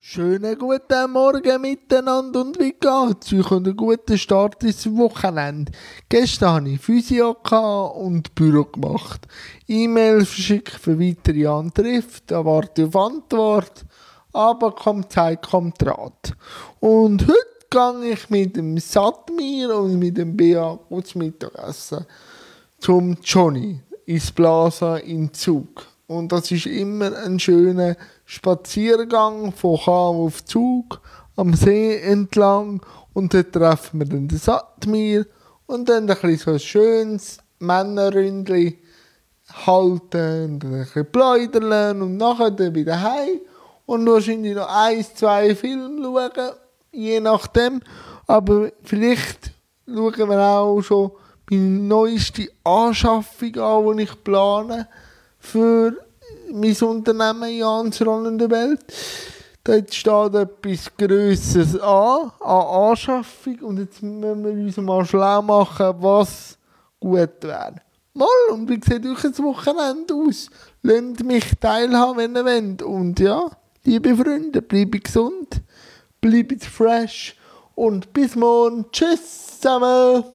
Schönen guten Morgen miteinander und wie geht's? Ich habe einen guten Start ins Wochenende. Gestern hatte ich Physio und Büro gemacht. E-Mail verschickt für weitere Angriffe, da warte ich auf Antwort. Aber kommt Zeit, kommt Rat. Und heute gehe ich mit dem Satmir und mit dem Bea zum Mittagessen zum Johnny ins Plaza in Zug. Und das ist immer ein schöner Spaziergang von Cham auf Zug am See entlang. Und dort treffen wir dann den Satmir und dann ein bisschen so ein schönes Männerründli halten und ein bisschen plaudern und nachher dann wieder heim und wahrscheinlich noch 1, 2 Filme schauen, je nachdem. Aber vielleicht schauen wir auch schon meine neueste Anschaffung an, die ich plane für mein Unternehmen Jans Rollende Welt. Dort steht etwas Grösseres an Anschaffung und jetzt müssen wir uns mal schlau machen, was gut wäre. Mal, und wie sieht euch das Wochenende aus? Lasst mich teilhaben, wenn ihr wollt. Und ja, liebe Freunde, bleibt gesund, bleibt fresh und bis morgen. Tschüss zusammen!